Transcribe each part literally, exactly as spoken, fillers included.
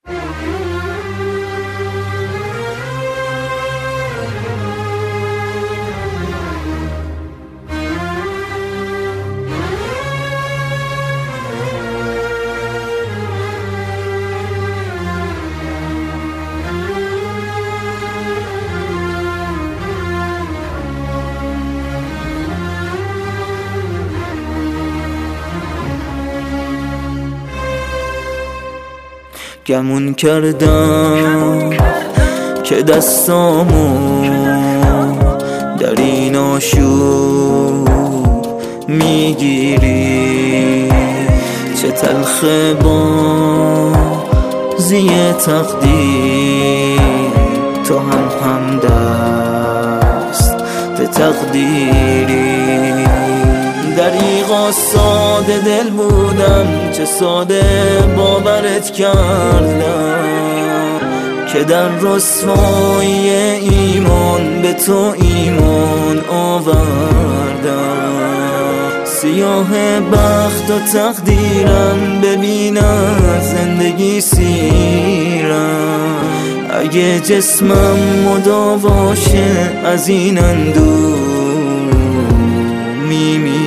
گمون کردم که دستامو در این آشوب میگیری، چه تلخ بازی تقدیر، تو هم هم دست به تقدیری. دریغا ساده دل بودم، چه ساده باورت کردم که در رسوایی ایمان به تو ایمان آوردم. سیاه بخت و تقدیرم ببینم زندگی سیرم، اگه جسمم مداواشه از این اندوه میمیرم.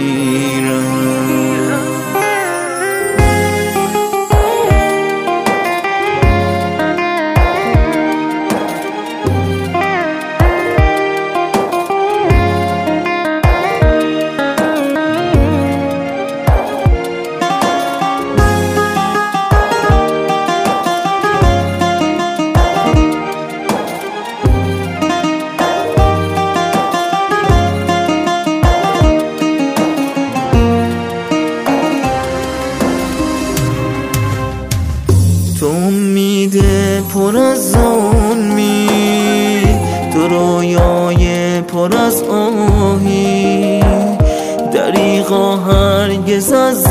تو امیده پر از ظلمی، تو رویای پر از آهی، دریغا هرگز از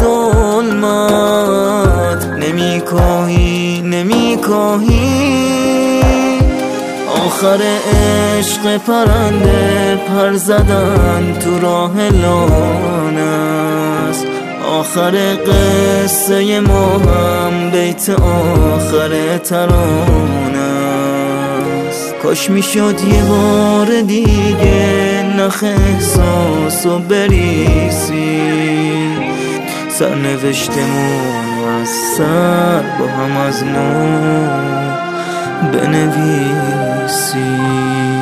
ظلمت نمی کاهی نمی کاهی. آخر عشق پرنده پر زدن تو راه لانست، آخر قصه ما هم بیت آخر ترانه است. کاش میشد یه بار دیگه نخ احساسو بریسی، سرنوشتمون از سر با هم از نو بنویسی.